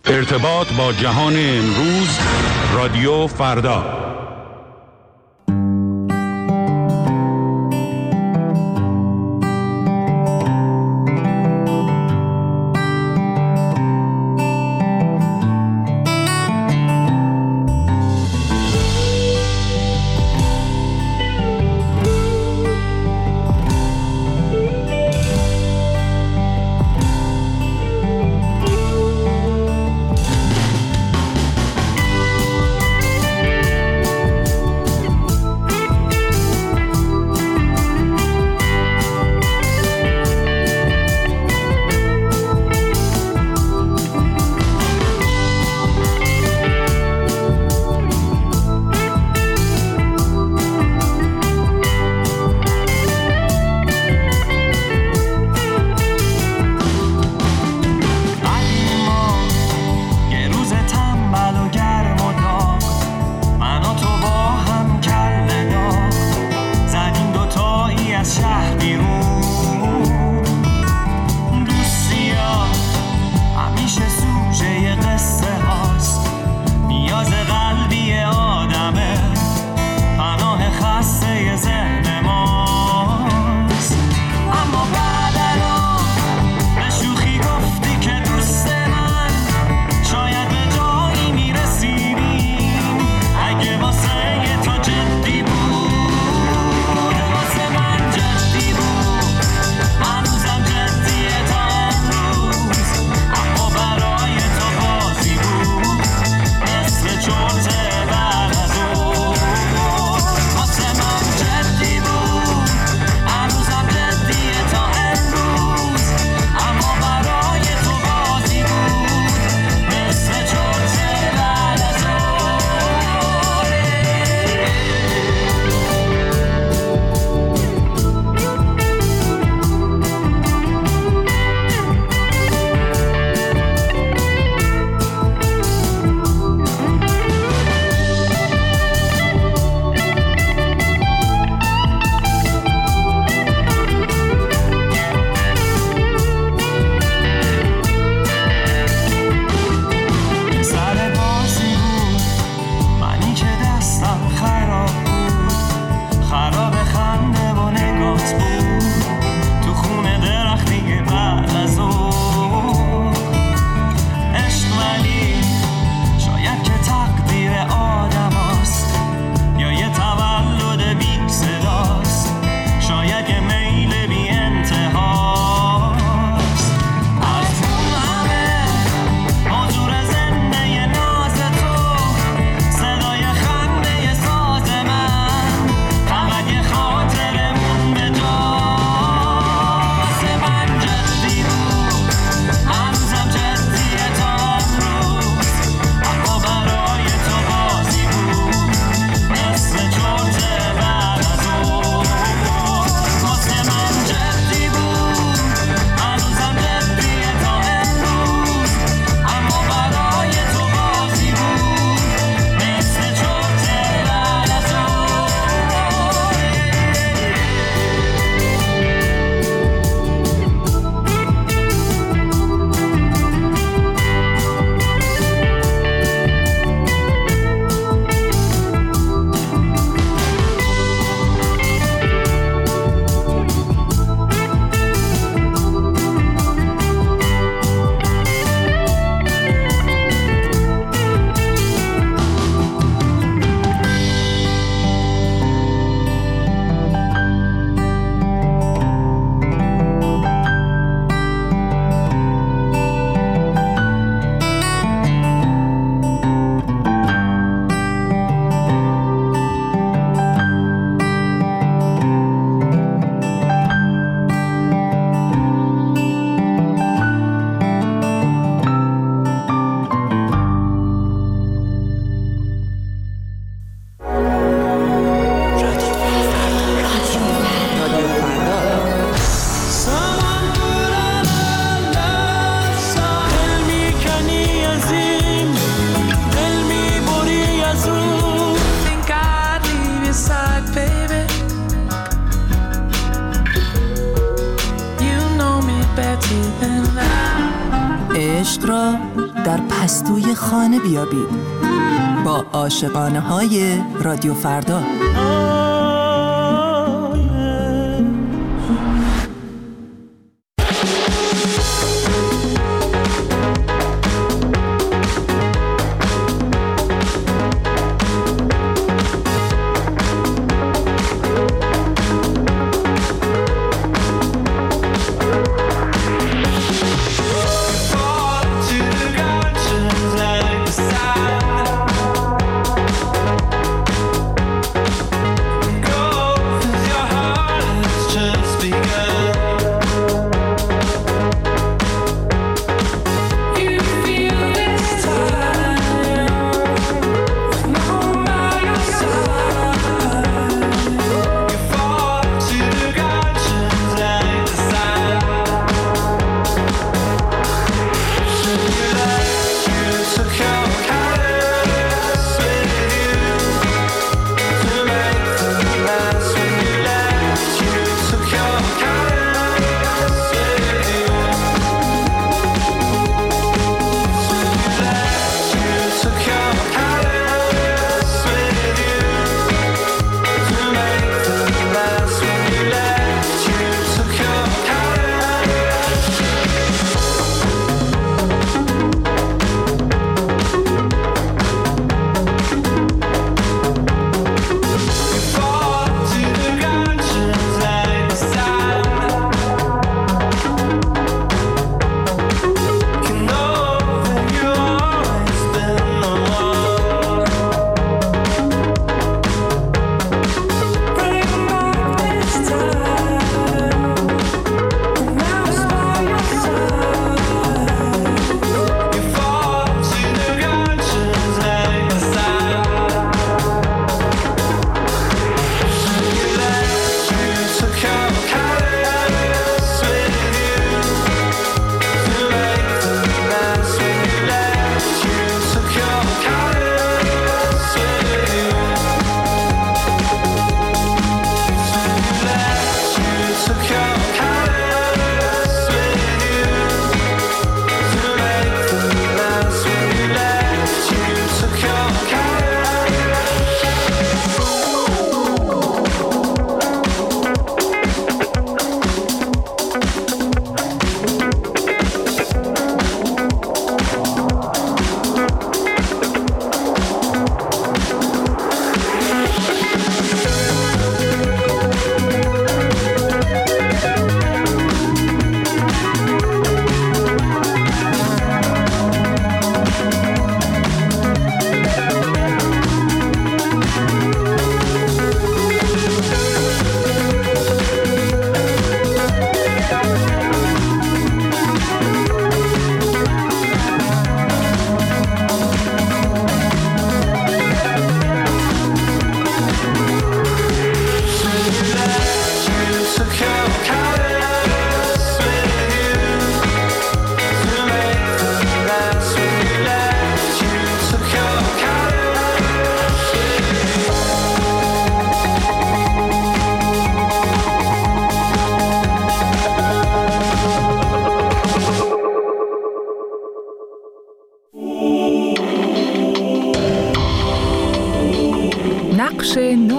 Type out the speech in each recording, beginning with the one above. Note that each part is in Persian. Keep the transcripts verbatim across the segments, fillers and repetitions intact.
ارتباط با جهان امروز، رادیو فردا. عشق را در پستوی خانه بیابید با عاشقانه های رادیو فردا. نقش نو.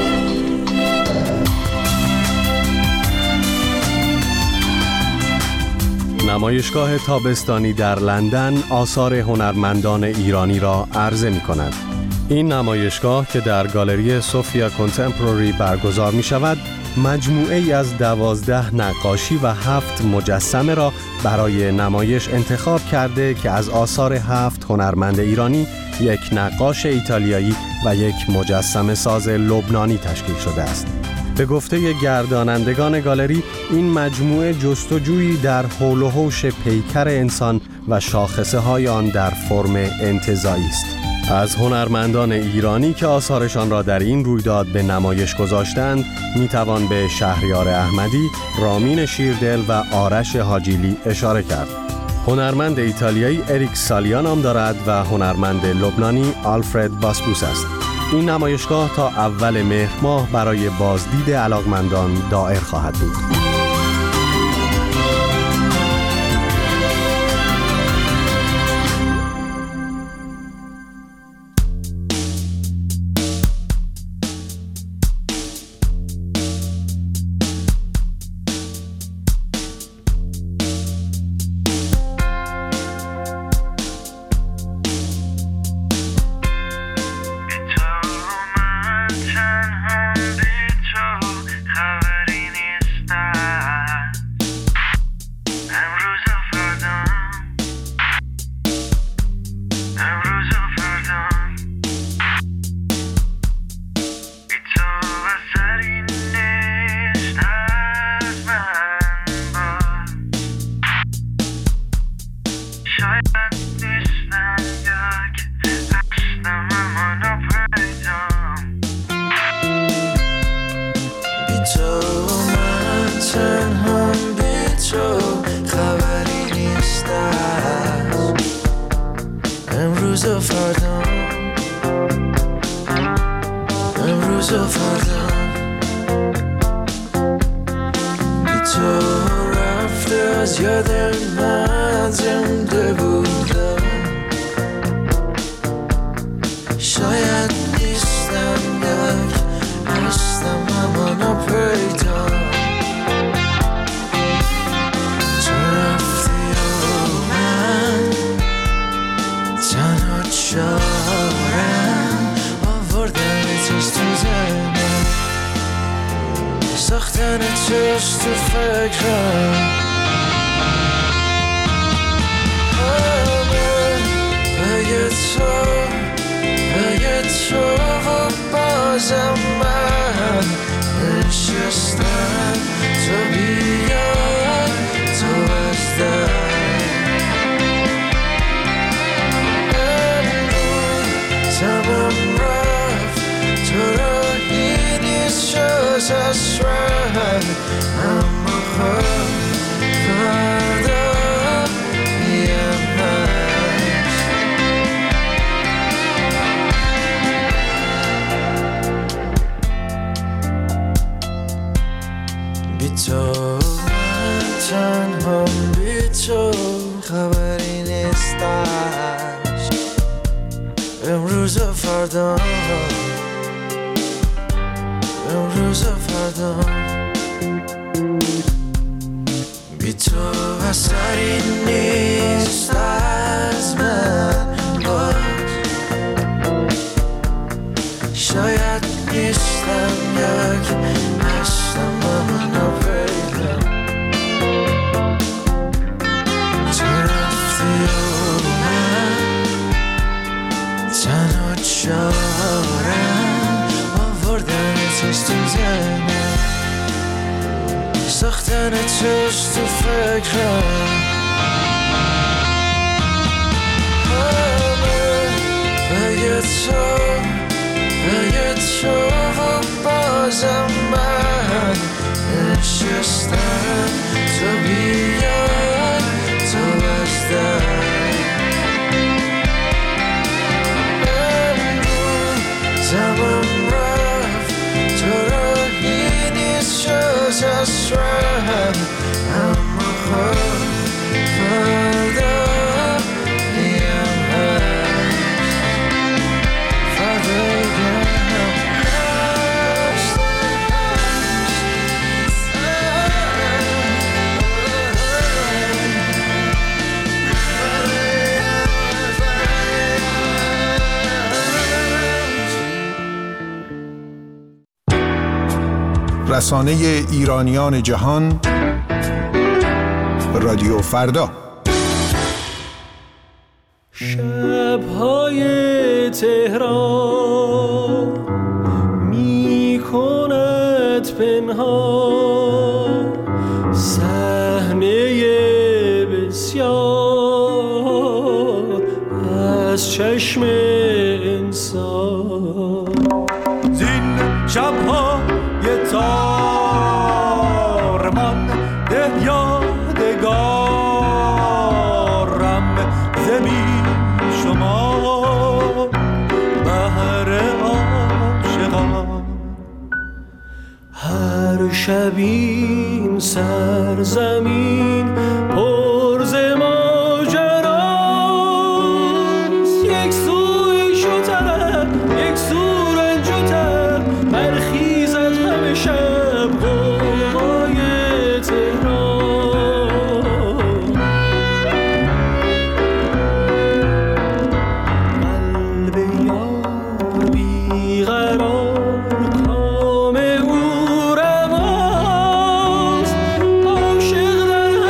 نمایشگاه تابستانی در لندن آثار هنرمندان ایرانی را عرضه می کند. این نمایشگاه که در گالری سوفیا کنتمپوری برگزار می شود، مجموعه ای از دوازده نقاشی و هفت مجسمه را برای نمایش انتخاب کرده که از آثار هفت هنرمند ایرانی، یک نقاش ایتالیایی و یک مجسمه ساز لبنانی تشکیل شده است. به گفته گردانندگان گالری، این مجموعه جستجویی در حول و حوش پیکر انسان و شاخصه های آن در فرم انتزاعی است. از هنرمندان ایرانی که آثارشان را در این رویداد به نمایش گذاشتند میتوان به شهریار احمدی، رامین شیردل و آرش حاجیلی اشاره کرد. هنرمند ایتالیایی اریک سالیا نام دارد و هنرمند لبنانی آلفرد باسپوس است. این نمایشگاه تا اول مهر ماه برای بازدید علاقمندان دایر خواهد بود. امروز و فردا، امروز و فردا بی تو رفته از یاد من زنده بودم. شاید نیستم یک هستم اما ناپیدا. تو رفتی و من تنها چارم آوردن توست تو زنم، ساختن توست تو فکرم. همه پی تو پی تو و بازم من نشستم. تو بیا تو از در تمام رفت، تو راهی نیست جز از رنگ. اما خب فردا بیم هست. بی تو من تنها، بی تو خبری نیستش. امروز و فردا، امروز و فردا بی تو اثری نیست از من باز. شاید نیستم یک هستم اما ناپیدا. تو رفتی و من تنها چارم آوردن توست تو زنم، ساختن توست تو فکرم. همه پی تو پی تو و بازم من نشستم. تو بیا تو از در تمام رفت، تو راهی نیست جز از رنگ. اما خب فردا بیم هست، فردا بیم هست. رسانه ایرانیان جهان، رادیو فردا. شب‌های تهران می‌کند پنهان، صحنه بسیار از چشم انسان. زین شب‌ها یه تارمان ده یادگارم زمین شما بهر عاشقان. هر شب این سرزمین پر ز ماجراست، یک سو عیش‌وطرب یک سو رنج‌وطرب، برخیزد همه شب غوغای تهران. قلب یار بیقرار کام او رواست، عاشق در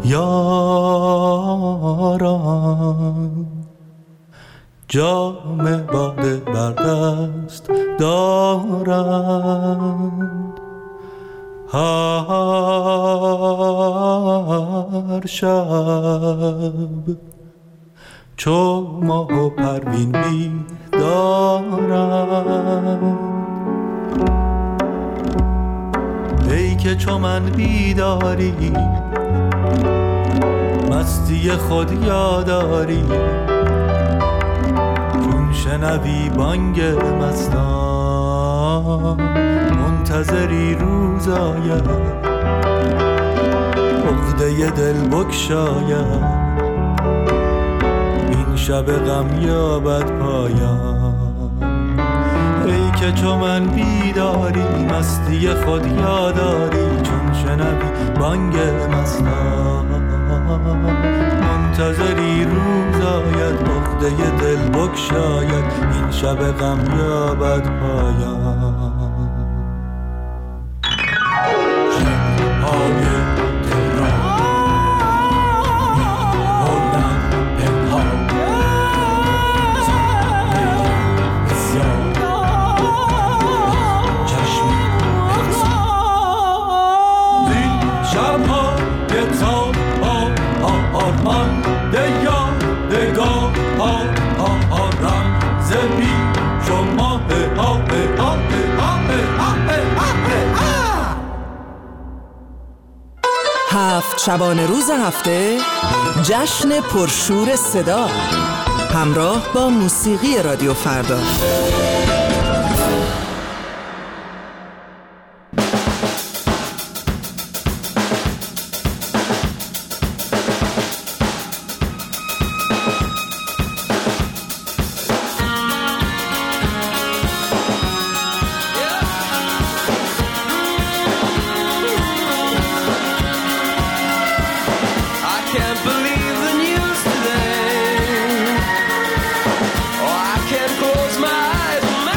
یاران جام باده بر دست دارند، هر شب چو ماه و پروین بیدارند. ای که چو من بیداری مستی خود یاداری، چون شنوی بانگ مستان منتظری روز آید، عقده دل بگشاید، این شب غم یابد پایان. ای که چو من بیداری مستی خود یاداری، چون شنوی بانگ مستان منتظری روز آید، عقده دل بگشاید، این شب غم یابد پایان. شب‌های هفت شبانه روز هفته جشن پرشور صدا همراه با موسیقی رادیو فردا. Close my eyes.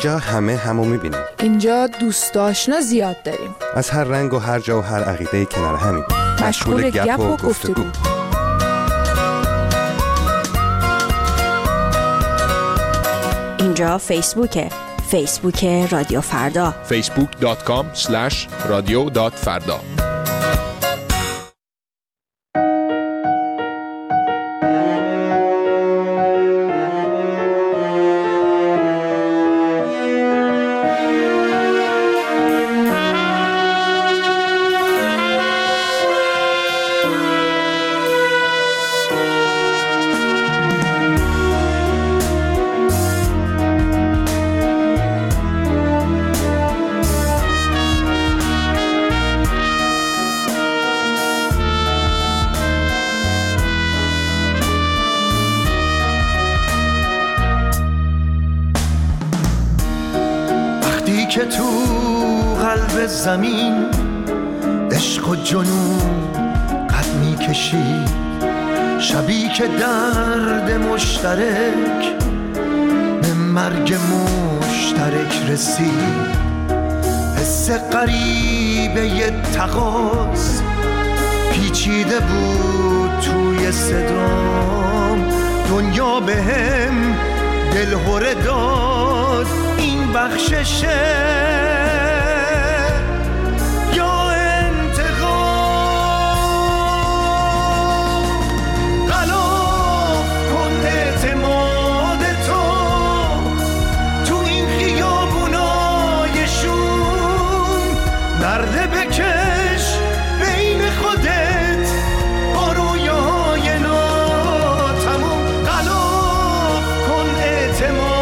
اینجا همه همو میبینیم. اینجا دوست آشنا زیاد داریم. از هر رنگ و هر جا و هر عقیده کنار همین. مشغول گپ و گفتگو. اینجا فیسبوکه. فیسبوک رادیو فردا. فیسبوک دات کام اسلش رادیو دات فردا. که تو قلب زمین عشق و جنون قد می کشید، شبی که درد مشترک به مرگ مشترک رسید. حس غریبه ی تقاص پیچیده بود توی صدام، دنیا به هم دلهره داد. این بخششه یا انتقام؟ غلاف کن اعتماد تو تو این خیابونای شوم، نرده بکش بین خودت با رویاهای ناتموم. غلاف کن اعتماد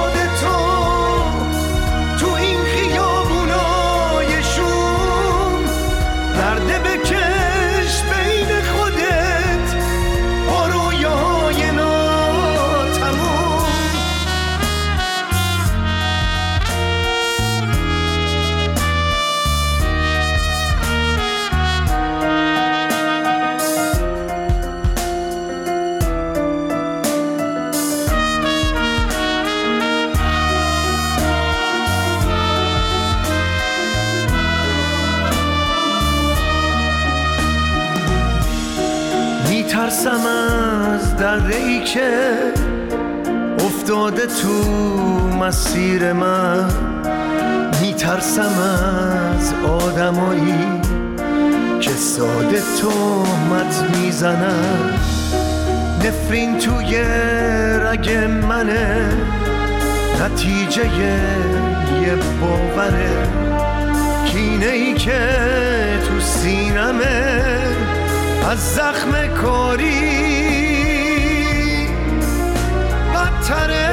ترسم از دره‌ای که افتاده تو مسیر من، میترسم از آدمایی که ساده تهمت میزنن. نفرین توی رگ منه، نتیجه یه باوره، کینه‌ای که تو سینمه از زخم کاری بدتره.